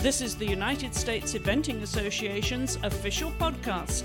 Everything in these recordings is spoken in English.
This is the United States Eventing Association's official podcast.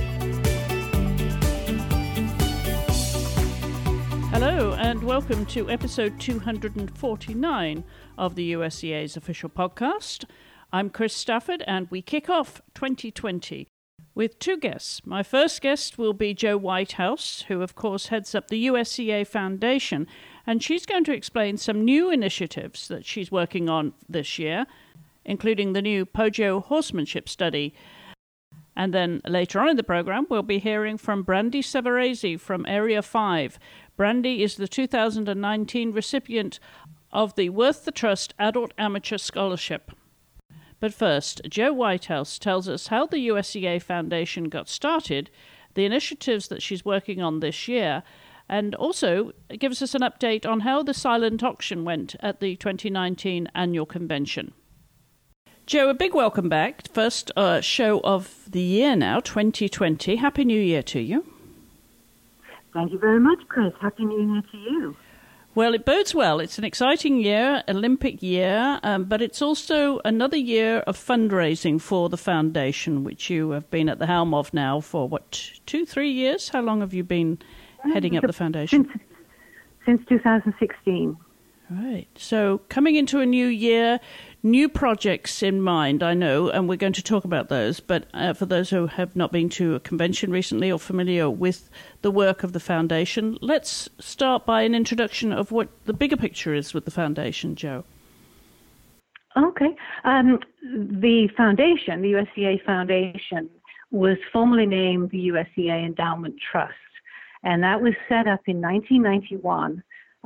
Hello and welcome to episode 249 of the USEA's official podcast. I'm Chris Stafford and we kick off 2020 with two guests. My first guest will be Jo Whitehouse, who of course heads up the USEA Foundation, and she's going to explain some new initiatives that she's working on this year, including the new Pojo horsemanship study. And then later on in the program, we'll be hearing from Brandy Severezi from Area 5. Brandy is the 2019 recipient of the Worth the Trust Adult Amateur Scholarship. But first, Jo Whitehouse tells us how the USEA Foundation got started, the initiatives that she's working on this year, and also gives us an update on how the silent auction went at the 2019 annual convention. Jo, a big welcome back. First show of the year now, 2020. Happy New Year to you. Thank you very much, Chris. Happy New Year to you. Well, it bodes well. It's an exciting year, Olympic year, but it's also another year of fundraising for the foundation, which you have been at the helm of now for, 2-3 years? How long have you been heading up the foundation? Since 2016. Right. So coming into a new year, new projects in mind, I know, and we're going to talk about those. But for those who have not been to a convention recently or familiar with the work of the foundation, let's start by an introduction of what the bigger picture is with the foundation, Jo. Okay. The foundation, the USEA Foundation, was formerly named the USEA Endowment Trust, and that was set up in 1991.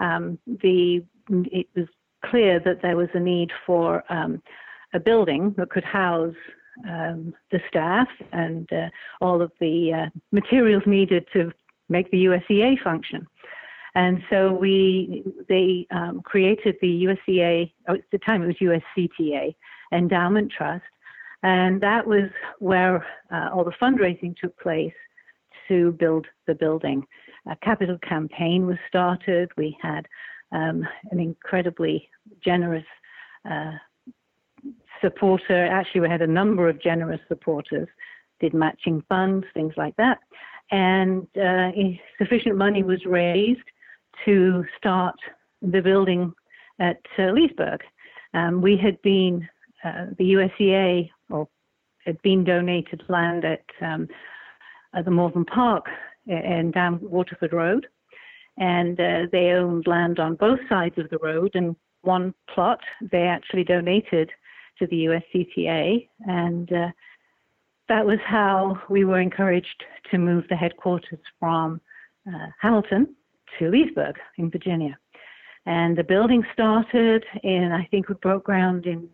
It was clear that there was a need for a building that could house the staff and all of the materials needed to make the USEA function. And so they created the USEA, at the time it was USCTA, Endowment Trust, and that was where all the fundraising took place to build the building. A capital campaign was started. We had an incredibly generous supporter. Actually, we had a number of generous supporters, did matching funds, things like that. And sufficient money was raised to start the building at Leesburg. We had been, the USEA, had been donated land at the Morven Park and down Waterford Road. And they owned land on both sides of the road, and one plot they actually donated to the USCTA, and that was how we were encouraged to move the headquarters from Hamilton to Leesburg in Virginia. And the building started in, I think we broke ground in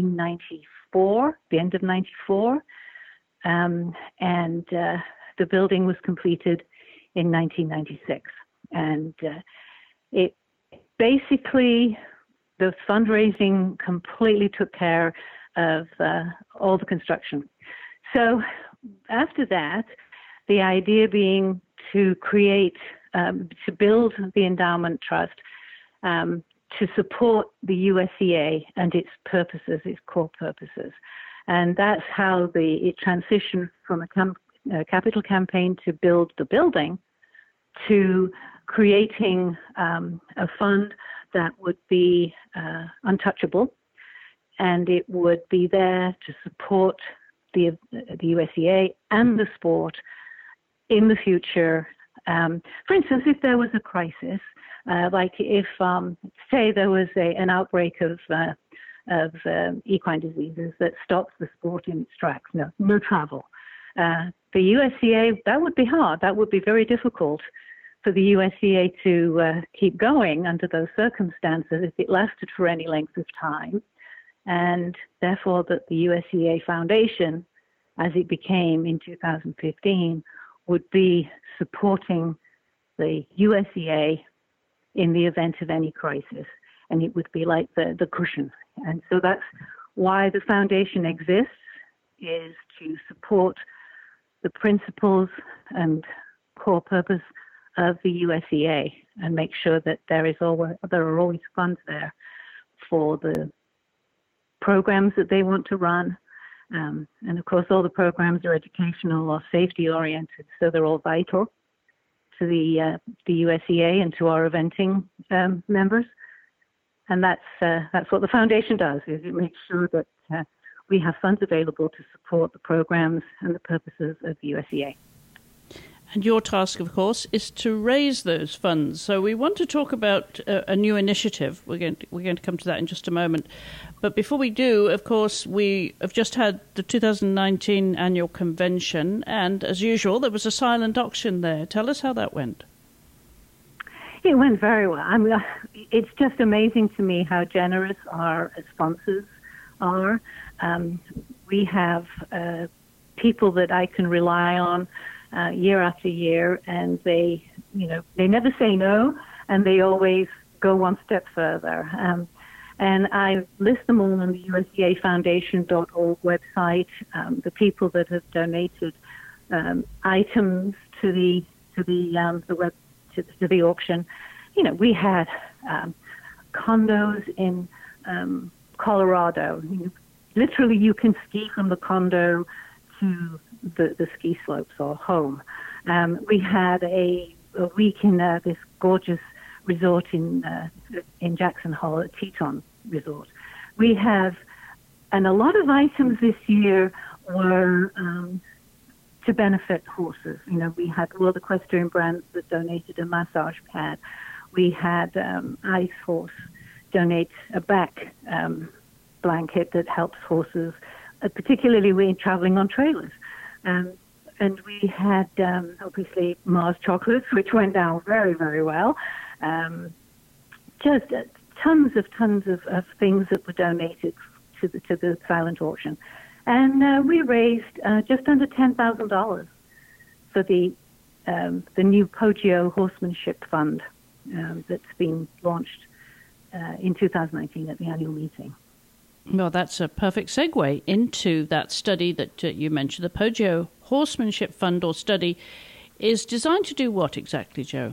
1994, the end of 94, and the building was completed in 1996. And it basically, the fundraising completely took care of all the construction. So after that, the idea being to create, to build the Endowment Trust to support the USEA and its purposes, its core purposes. And that's how it transitioned from a capital campaign to build the building to creating a fund that would be untouchable, and it would be there to support the USEA and the sport in the future. For instance, if there was a crisis, like if, say, there was an outbreak of equine diseases that stops the sport in its tracks, no travel. The USEA, that would be hard. That would be very difficult for the USEA to keep going under those circumstances if it lasted for any length of time. And therefore that the USEA Foundation, as it became in 2015, would be supporting the USEA in the event of any crisis. And it would be like the cushion. And so that's why the foundation exists, is to support the principles and core purpose of the USEA and make sure that there are always funds there for the programs that they want to run. And of course, all the programs are educational or safety oriented, so they're all vital to the USEA and to our eventing members. And that's what the foundation does, is it makes sure that we have funds available to support the programs and the purposes of the USEA. And your task, of course, is to raise those funds. So we want to talk about a new initiative. We're going to come to that in just a moment. But before we do, of course, we have just had the 2019 annual convention, and as usual, there was a silent auction there. Tell us how that went. It went very well. I mean, it's just amazing to me how generous our sponsors are. We have people that I can rely on year after year, and they never say no, and they always go one step further. And I list them all on the USEAFoundation.org website. The people that have donated items to the auction. You know, we had condos in Colorado. Literally, you can ski from the condo to the ski slopes or home. We had a week in this gorgeous resort in Jackson Hole, a Teton resort. We have, and a lot of items this year were to benefit horses. You know, we had World Equestrian Brands that donated a massage pad. We had Ice Horse donate a back blanket that helps horses, particularly when traveling on trailers. And we had, obviously, Mars Chocolates, which went down very, very well. Just tons of things that were donated to the silent auction. And we raised just under $10,000 for the new Poggio Horsemanship Fund that's been launched in 2019 at the annual meeting. Well, that's a perfect segue into that study that you mentioned. The Poggio Horsemanship Fund or study is designed to do what exactly, Jo?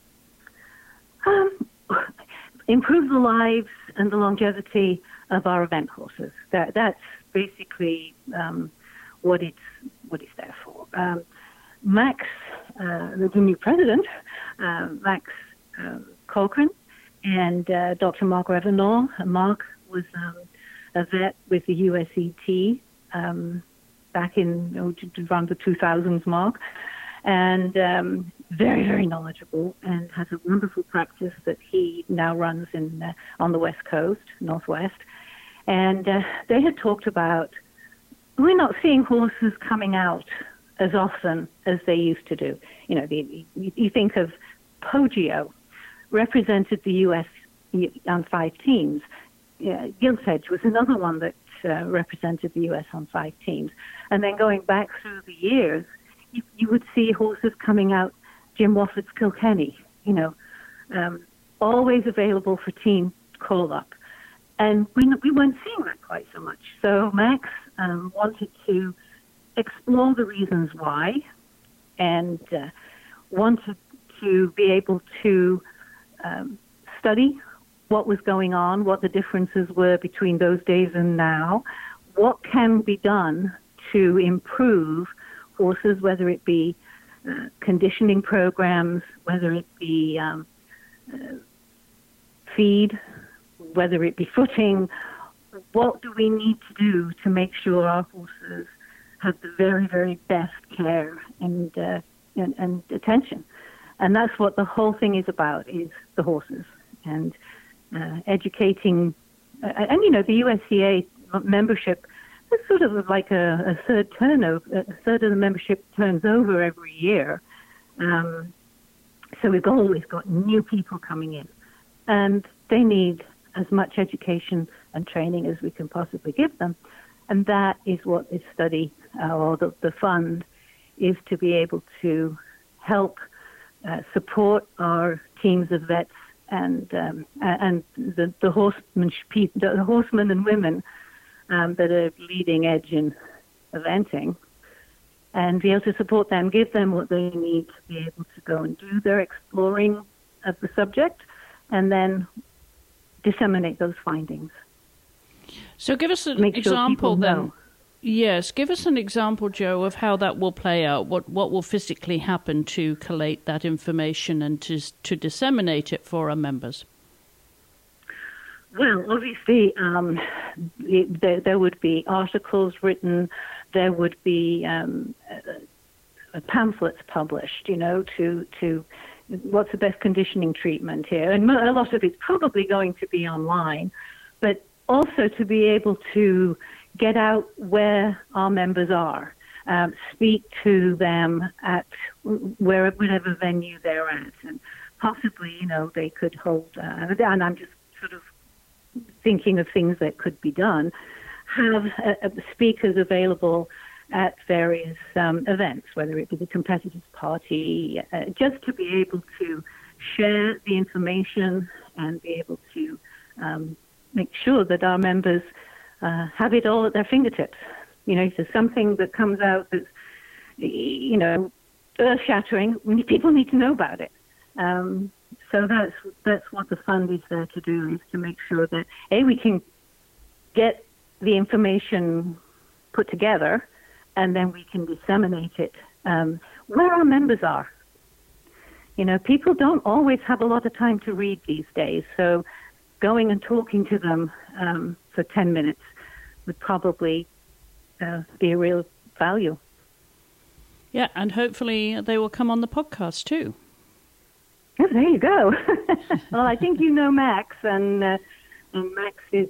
Improve the lives and the longevity of our event horses. That's basically what it's there for. Max, the new president, Max Cochran, and Dr. Mark Revenant. Mark was a vet with the USET back in around the 2000s mark, and very, very knowledgeable, and has a wonderful practice that he now runs on the West Coast, Northwest. And they had talked about, we're not seeing horses coming out as often as they used to do. You know, you think of Poggio, represented the U.S. on 5 teams. Gil's Edge was another one that represented the U.S. on 5 teams. And then going back through the years, you would see horses coming out, Jim Woffort's Kilkenny, always available for team call-up. And we weren't seeing that quite so much. So Max wanted to explore the reasons why, and wanted to be able to study what was going on, what the differences were between those days and now, what can be done to improve horses, whether it be conditioning programs, whether it be feed, whether it be footing. What do we need to do to make sure our horses have the very, very best care and attention? And that's what the whole thing is about, is the horses, and educating. And, the USEA membership is sort of like a third turnover. A third of the membership turns over every year. So we've always got new people coming in. And they need as much education and training as we can possibly give them. And that is what this study, or the fund, is to be able to help support our teams of vets and the horsemen and women that are leading edge in eventing, and be able to support them, give them what they need to be able to go and do their exploring of the subject, and then disseminate those findings. So give us an make sure example then. Know. Yes, give us an example, Joe, of how that will play out. What will physically happen to collate that information and to disseminate it for our members? Well, obviously, there would be articles written, there would be pamphlets published, to what's the best conditioning treatment here. And a lot of it's probably going to be online, but also to be able to get out where our members are, speak to them at whatever venue they're at, and possibly, they could hold, and I'm just sort of thinking of things that could be done, have speakers available at various events, whether it be the competitors' party, just to be able to share the information and be able to make sure that our members have it all at their fingertips. If there's something that comes out that's, earth-shattering, people need to know about it. So that's what the fund is there to do, is to make sure that, we can get the information put together, and then we can disseminate it where our members are. People don't always have a lot of time to read these days, so going and talking to them for 10 minutes would probably be a real value. Yeah, and hopefully they will come on the podcast too. Oh, there you go. Well, I think Max, and Max is,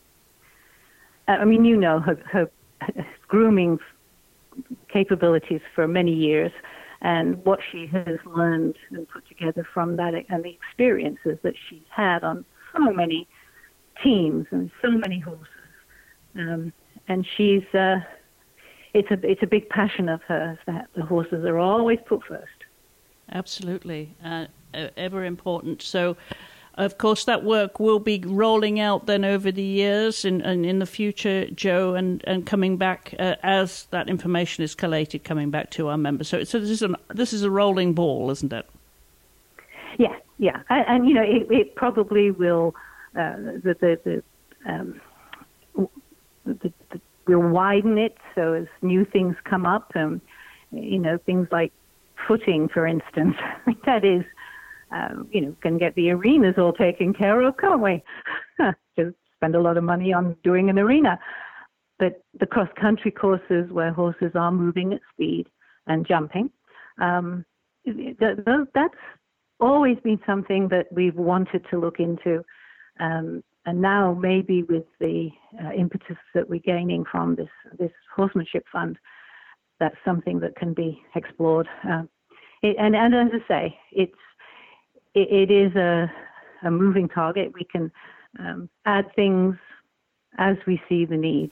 her grooming capabilities for many years, and what she has learned and put together from that, and the experiences that she's had on so many teams and so many horses. And she's, it's a big passion of hers that the horses are always put first. Absolutely. Ever important. So, of course, that work will be rolling out then over the years and in the future, Joe, and coming back as that information is collated, coming back to our members. So this is a rolling ball, isn't it? Yeah. And it probably will, we'll widen it so as new things come up, things like footing, for instance. That is, can get the arenas all taken care of, can't we? Just spend a lot of money on doing an arena. But the cross-country courses where horses are moving at speed and jumping, that's always been something that we've wanted to look into. And now maybe with the impetus that we're gaining from this horsemanship fund, that's something that can be explored. And as I say, it is a moving target. We can add things as we see the need.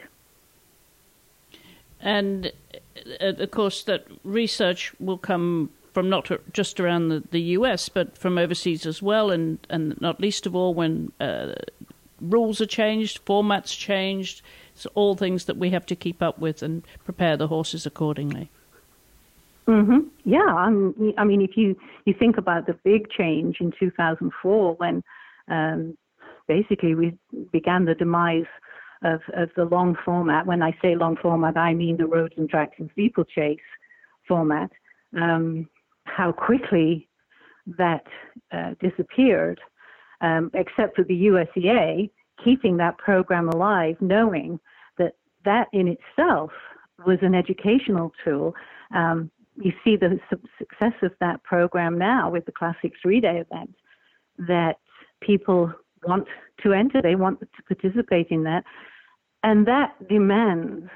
And of course, that research will come from not just around the US, but from overseas as well, and not least of all when rules are changed, formats changed. It's all things that we have to keep up with and prepare the horses accordingly. Mm-hmm. Yeah, I mean, if you think about the big change in 2004 when basically we began the demise of the long format. When I say long format, I mean the roads and tracks and steeplechase format. How quickly that disappeared, except for the USEA keeping that program alive, knowing that in itself was an educational tool. You see the success of that program now with the Classic 3-day event, that people want to enter, they want to participate in that, and that demands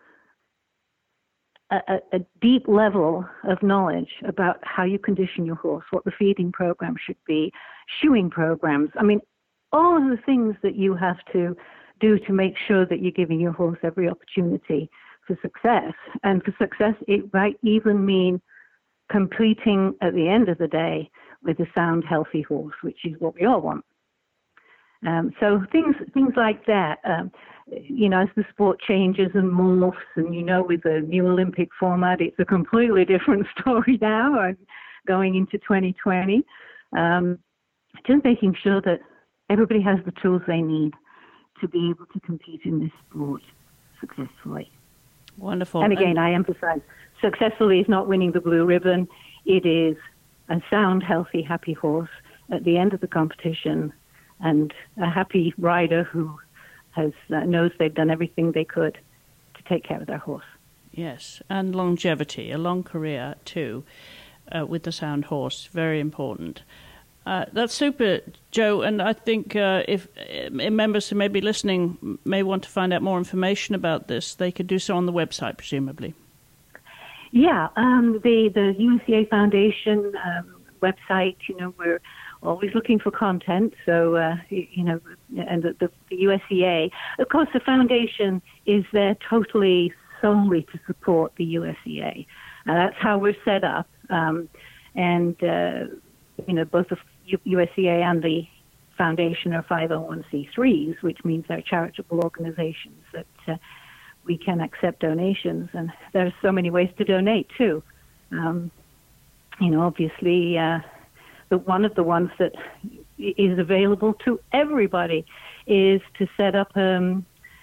a deep level of knowledge about how you condition your horse, what the feeding program should be, shoeing programs. I mean, all of the things that you have to do to make sure that you're giving your horse every opportunity for success. And for success, it might even mean completing at the end of the day with a sound, healthy horse, which is what we all want. So things like that, as the sport changes and morphs, and with the new Olympic format, it's a completely different story now, and going into 2020, just making sure that everybody has the tools they need to be able to compete in this sport successfully. Wonderful. And again, I emphasize, successfully is not winning the blue ribbon. It is a sound, healthy, happy horse at the end of the competition, and a happy rider who knows they've done everything they could to take care of their horse. Yes, and longevity, a long career too, with the sound horse, very important. That's super, Joe, and I think if members who may be listening may want to find out more information about this, they could do so on the website, presumably. Yeah, the USCA Foundation website, we're always looking for content, so, and the USCA. Of course, the foundation is there solely to support the USCA. That's how we're set up, and both the USCA and the foundation are 501c3s, which means they're charitable organizations that we can accept donations, and there's so many ways to donate too. Obviously, one of the ones that is available to everybody is to set up a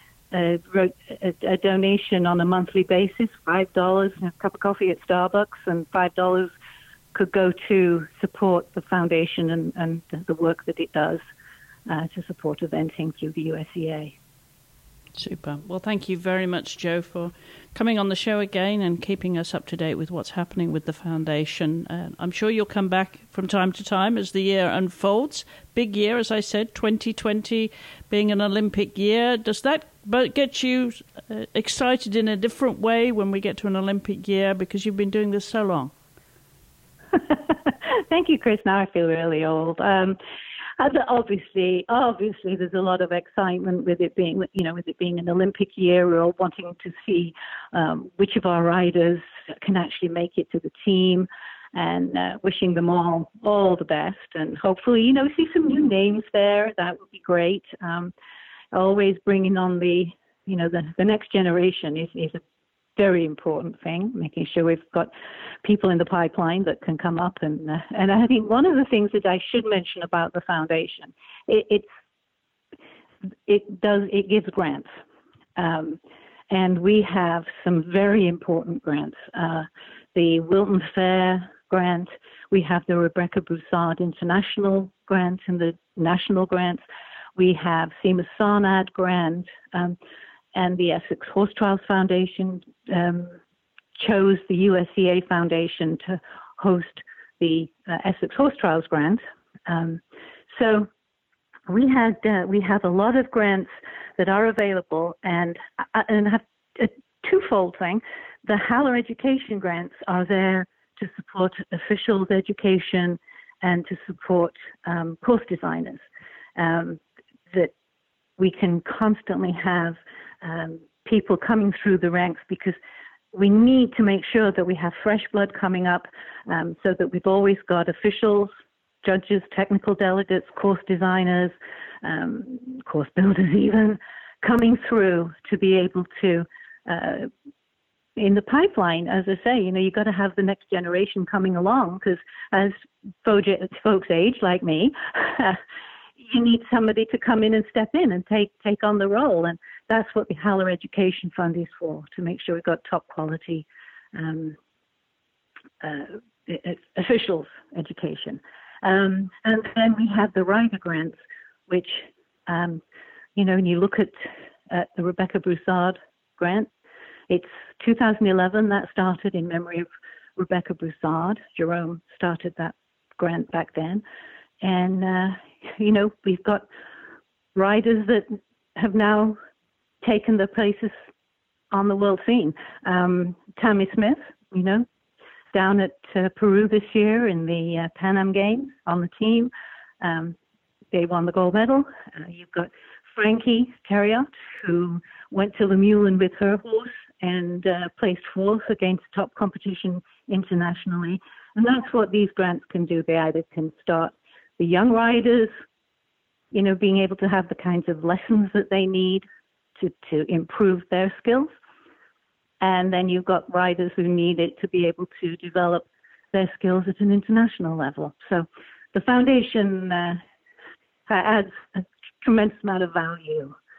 donation on a monthly basis, $5, a cup of coffee at Starbucks, and $5 could go to support the foundation and the work that it does to support eventing through the USCA. Super. Well, thank you very much, Joe, for coming on the show again and keeping us up to date with what's happening with the foundation. I'm sure you'll come back from time to time as the year unfolds. Big year, as I said, 2020 being an Olympic year. Does that get you excited in a different way when we get to an Olympic year, because you've been doing this so long? Thank you, Chris. Now I feel really old. Obviously, there's a lot of excitement with it being, an Olympic year. We're all wanting to see which of our riders can actually make it to the team, and wishing them all the best. And hopefully, see some new names there. That would be great. Always bringing on the next generation is a very important thing, making sure we've got people in the pipeline that can come up. And I think one of the things that I should mention about the foundation, it gives grants. And we have some very important grants. The Wilton Fair grant, we have the Rebecca Broussard International grant and the national grants. We have Seamus Sarnad grant, and the Essex Horse Trials Foundation chose the USCA Foundation to host the Essex Horse Trials grant. So we have a lot of grants that are available, and have a twofold thing. The Haller Education grants are there to support officials' education and to support course designers. That we can constantly have people coming through the ranks, because we need to make sure that we have fresh blood coming up, so that we've always got officials, judges, technical delegates, course designers, course builders even, coming through to be able to, in the pipeline, as I say, you've got to have the next generation coming along, because as folks age like me, you need somebody to come in and step in and take on the role. And that's what the Haller Education Fund is for, to make sure we've got top quality officials education. And then we have the rider grants, which, when you look at the Rebecca Broussard grant, it's 2011 that started in memory of Rebecca Broussard. Jerome started that grant back then. And, we've got riders that have now taken their places on the world scene. Tammy Smith, down at Peru this year in the Pan Am Games on the team. They won the gold medal. You've got Frankie Terriot, who went to Lemuelin with her horse and placed fourth against top competition internationally. And that's what these grants can do. They either can start the young riders, being able to have the kinds of lessons that they need to improve their skills. And then you've got riders who need it to be able to develop their skills at an international level. So the foundation adds a tremendous amount of value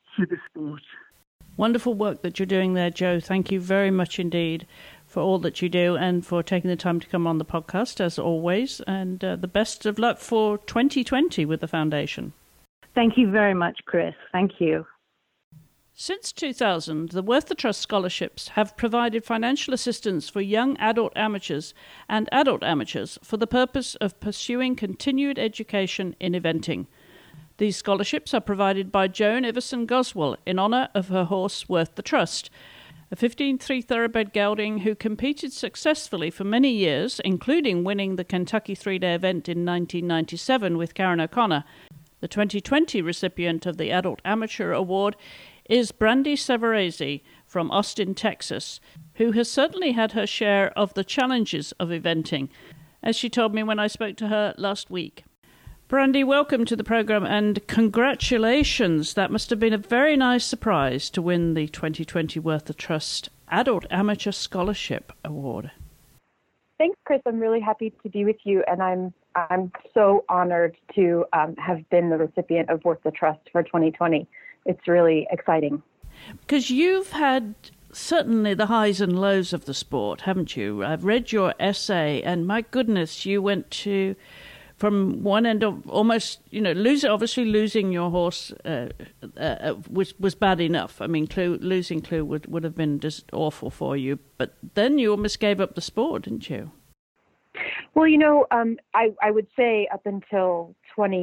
to the sport. Wonderful work that you're doing there, Jo. Thank you very much indeed for all that you do and for taking the time to come on the podcast, as always. And the best of luck for 2020 with the foundation. Thank you very much, Chris. Thank you. Since 2000, the Worth the Trust scholarships have provided financial assistance for young adult amateurs and adult amateurs for the purpose of pursuing continued education in eventing. These scholarships are provided by Joan Iverson Goswell in honour of her horse Worth the Trust, a 15-3 thoroughbred gelding who competed successfully for many years, including winning the Kentucky 3-day event in 1997 with Karen O'Connor. The 2020 recipient of the Adult Amateur Award is Brandy Severese from Austin, Texas, who has certainly had her share of the challenges of eventing, as she told me when I spoke to her last week. Brandy, welcome to the program and congratulations. That must have been a very nice surprise to win the 2020 Worth the Trust Adult Amateur Scholarship Award. Thanks, Chris. I'm really happy to be with you, and I'm so honored to have been the recipient of Worth the Trust for 2020. It's really exciting. Because you've had certainly the highs and lows of the sport, haven't you? I've read your essay, and my goodness, you went to from one end of almost, losing your horse was bad enough. I mean, losing Clue would have been just awful for you. But then you almost gave up the sport, didn't you? Well, I would say up until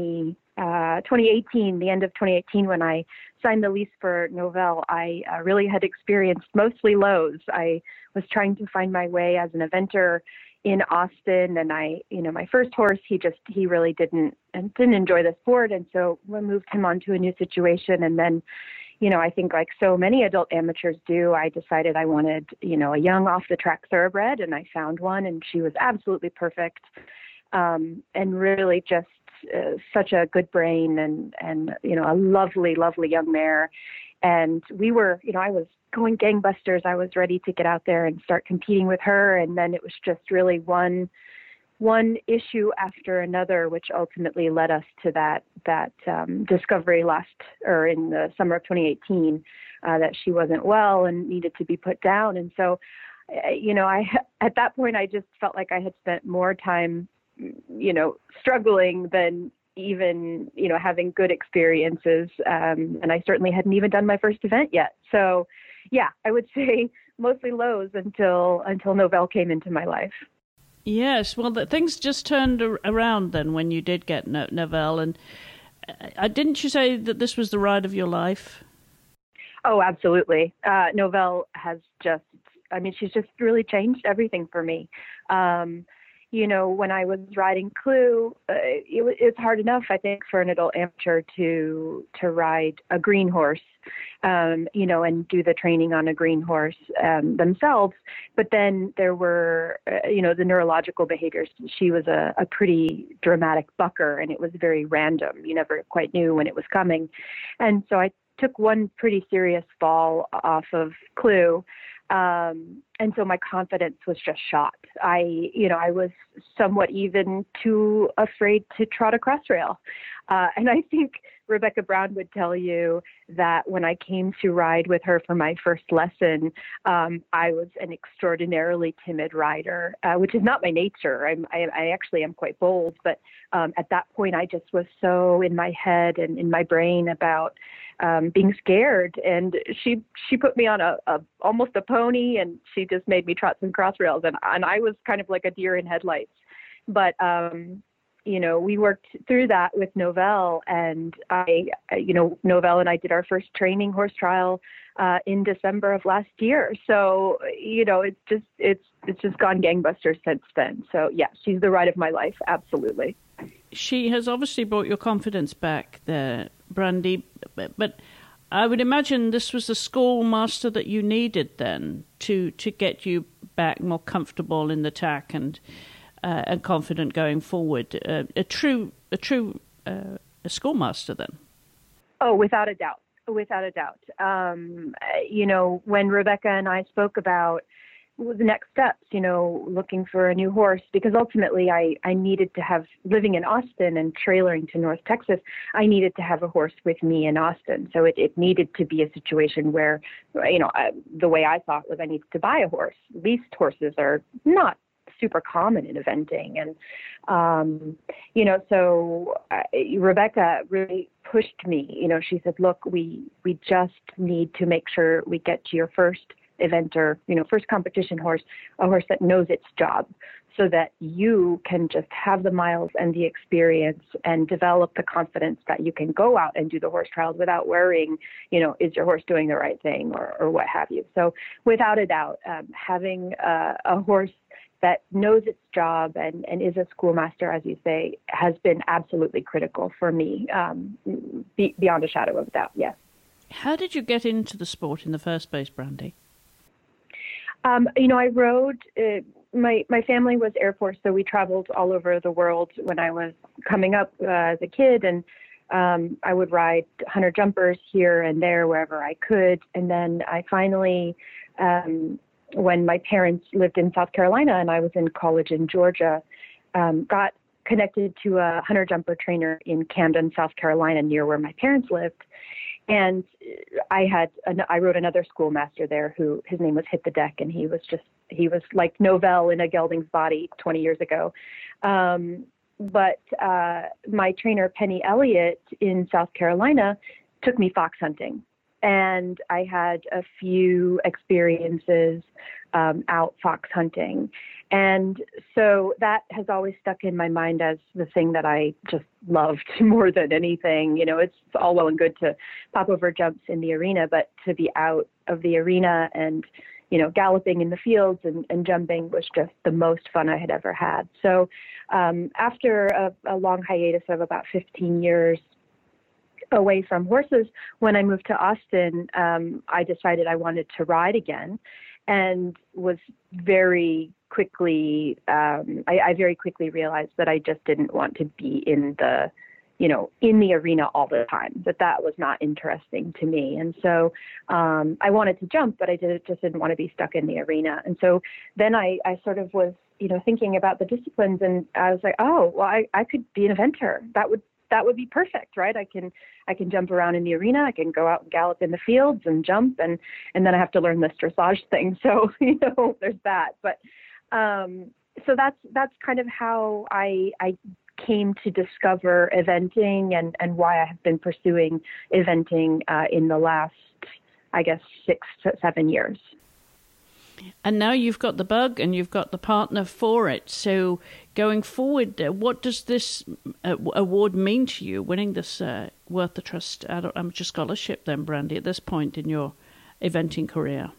2018, the end of 2018, when I signed the lease for Novell, I really had experienced mostly lows. I was trying to find my way as an eventer in Austin, and my first horse, he really didn't enjoy the sport, and so we moved him on to a new situation. And then, I think like so many adult amateurs do, I decided I wanted, a young off the track thoroughbred, and I found one, and she was absolutely perfect, and really just such a good brain and a lovely, lovely young mare. And we were, I was going gangbusters. I was ready to get out there and start competing with her. And then it was just really one issue after another, which ultimately led us to that discovery in the summer of 2018, that she wasn't well and needed to be put down. And so, at that point, I just felt like I had spent more time, struggling than even, having good experiences. And I certainly hadn't even done my first event yet. So yeah, I would say mostly lows until Novell came into my life. Yes. Well, things just turned around then when you did get Novell. And didn't you say that this was the ride of your life? Oh, absolutely. Novell has she's just really changed everything for me. When I was riding Clue, it's hard enough, I think, for an adult amateur to ride a green horse, and do the training on a green horse themselves. But then there were, the neurological behaviors. She was a pretty dramatic bucker, and it was very random. You never quite knew when it was coming. And so I took one pretty serious fall off of Clue. And so my confidence was just shot. I was somewhat even too afraid to trot a crossrail. And I think Rebecca Brown would tell you that when I came to ride with her for my first lesson, I was an extraordinarily timid rider, which is not my nature. I actually am quite bold, but at that point I just was so in my head and in my brain about being scared. And she put me on almost a pony, and she just made me trot some crossrails, and I was kind of like a deer in headlights. But we worked through that with Novell, and Novell and I did our first training horse trial in December of last year. So, it's just gone gangbusters since then. So yeah, she's the ride of my life. Absolutely. She has obviously brought your confidence back there, Brandy, but I would imagine this was the schoolmaster that you needed then to get you back more comfortable in the tack and confident going forward. A true schoolmaster then. Oh, without a doubt. When Rebecca and I spoke about the next steps, looking for a new horse, because ultimately I needed to have, living in Austin and trailering to North Texas, I needed to have a horse with me in Austin. So it needed to be a situation where, the way I thought was I needed to buy a horse. Leased horses are not super common in eventing. And, Rebecca really pushed me. She said, look, we just need to make sure we get to your first eventer, first competition horse, a horse that knows its job, so that you can just have the miles and the experience and develop the confidence that you can go out and do the horse trials without worrying, is your horse doing the right thing or what have you. So without a doubt, having a horse that knows its job and is a schoolmaster, as you say, has been absolutely critical for me, beyond a shadow of a doubt, yes. How did you get into the sport in the first place, Brandy? I rode, my family was Air Force, so we traveled all over the world when I was coming up as a kid, and I would ride hunter jumpers here and there wherever I could. And then I finally, when my parents lived in South Carolina and I was in college in Georgia, got connected to a hunter jumper trainer in Camden, South Carolina, near where my parents lived. And I wrote another schoolmaster there who, his name was Hit the Deck, and he was like Novell in a gelding's body 20 years ago. But my trainer, Penny Elliott in South Carolina, took me fox hunting. And I had a few experiences out fox hunting. And so that has always stuck in my mind as the thing that I just loved more than anything. It's all well and good to pop over jumps in the arena, but to be out of the arena and, galloping in the fields and jumping was just the most fun I had ever had. So after a long hiatus of about 15 years, away from horses, when I moved to Austin, I decided I wanted to ride again, and was very quickly, I very quickly realized that I just didn't want to be in the arena all the time, that was not interesting to me. And so I wanted to jump, but I just didn't want to be stuck in the arena. And so then I sort of was, thinking about the disciplines, and I was like, oh, well, I could be an eventer. That would be perfect, right? I can jump around in the arena. I can go out and gallop in the fields and jump, and then I have to learn this dressage thing. So there's that. But so that's kind of how I came to discover eventing and why I have been pursuing eventing in the last, I guess, 6 to 7 years. And now you've got the bug and you've got the partner for it. So going forward, what does this award mean to you, winning this Worth the Trust Amateur Scholarship then, Brandy, at this point in your eventing career?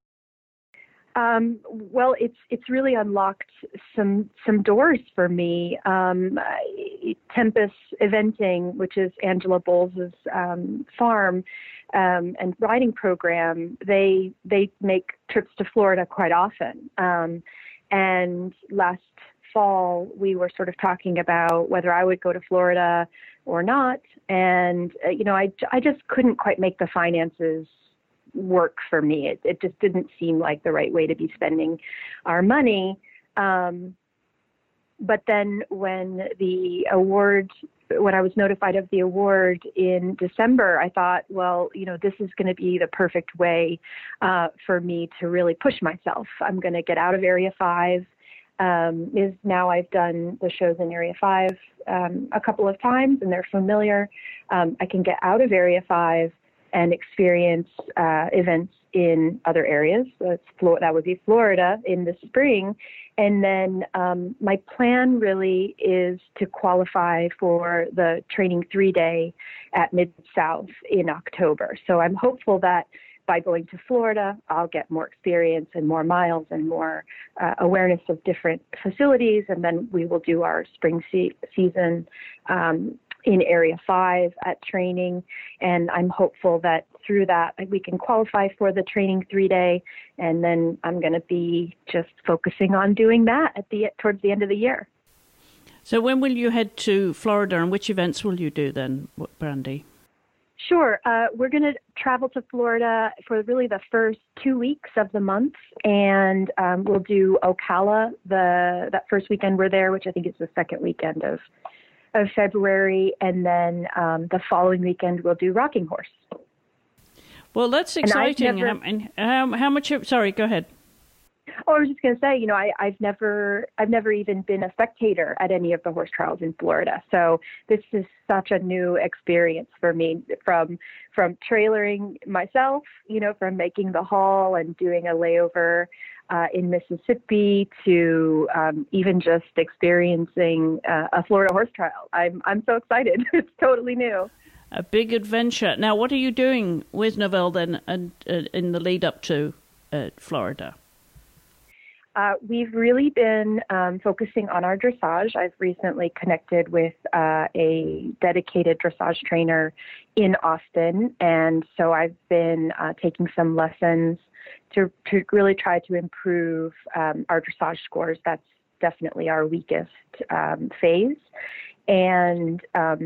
Well, it's really unlocked some doors for me. Tempest Eventing, which is Angela Bowles' farm and riding program, they make trips to Florida quite often. And last fall, we were sort of talking about whether I would go to Florida or not. And, I just couldn't quite make the finances work for me. It just didn't seem like the right way to be spending our money. But then when I was notified of the award in December, I thought, well, this is going to be the perfect way for me to really push myself. I'm going to get out of Area 5. Now I've done the shows in Area 5 a couple of times, and they're familiar. I can get out of Area 5 and experience events in other areas. So that would be Florida in the spring. And then my plan really is to qualify for the training 3-day at Mid-South in October. So I'm hopeful that by going to Florida, I'll get more experience and more miles and more awareness of different facilities. And then we will do our spring season in Area 5 at training. And I'm hopeful that through that we can qualify for the training 3-day. And then I'm going to be just focusing on doing that towards the end of the year. So when will you head to Florida, and which events will you do then, Brandy? Sure. We're going to travel to Florida for really the first 2 weeks of the month, and we'll do Ocala that first weekend we're there, which I think is the second weekend of February, and then the following weekend we'll do Rocking Horse. Well, that's exciting. How much? Sorry, go ahead. Oh, I was just going to say, I've never even been a spectator at any of the horse trials in Florida. So this is such a new experience for me, from trailering myself, from making the haul and doing a layover in Mississippi to even just experiencing a Florida horse trial. I'm so excited. It's totally new. A big adventure. Now, what are you doing with Novell then, and in the lead up to Florida? We've really been focusing on our dressage. I've recently connected with a dedicated dressage trainer in Austin, and so I've been taking some lessons to really try to improve our dressage scores. That's definitely our weakest phase. And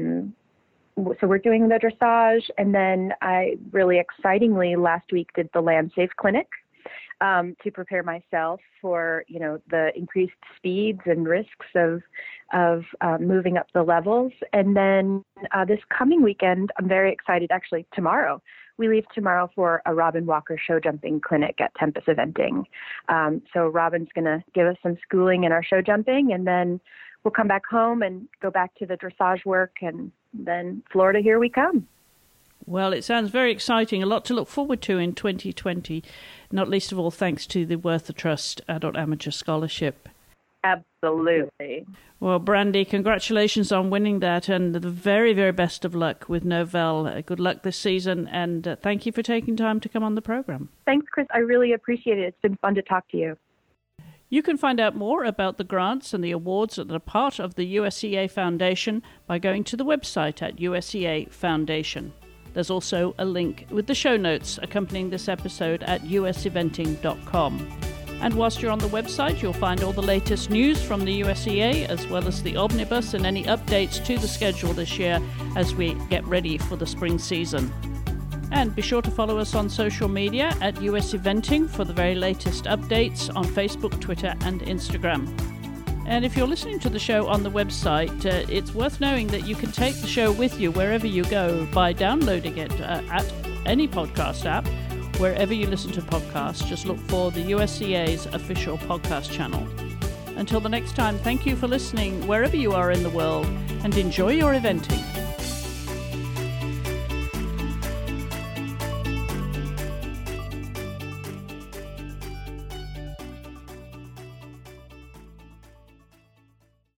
so we're doing the dressage, and then I really excitingly last week did the Land Safe Clinic. To prepare myself for, the increased speeds and risks of moving up the levels. And then this coming weekend, I'm very excited. Actually, tomorrow, we leave tomorrow for a Robin Walker show jumping clinic at Tempest Eventing. So Robin's going to give us some schooling in our show jumping, and then we'll come back home and go back to the dressage work, and then Florida, here we come. Well, it sounds very exciting. A lot to look forward to in 2020, not least of all thanks to the Werther Trust Adult Amateur Scholarship. Absolutely. Well, Brandy, congratulations on winning that, and the very, very best of luck with Novell. Good luck this season, and thank you for taking time to come on the program. Thanks, Chris. I really appreciate it. It's been fun to talk to you. You can find out more about the grants and the awards that are part of the USEA Foundation by going to the website at USEA Foundation. There's also a link with the show notes accompanying this episode at useventing.com. And whilst you're on the website, you'll find all the latest news from the USEA, as well as the omnibus and any updates to the schedule this year as we get ready for the spring season. And be sure to follow us on social media at US Eventing for the very latest updates on Facebook, Twitter, and Instagram. And if you're listening to the show on the website, it's worth knowing that you can take the show with you wherever you go by downloading it at any podcast app. Wherever you listen to podcasts, just look for the USEA's official podcast channel. Until the next time, thank you for listening wherever you are in the world, and enjoy your eventing.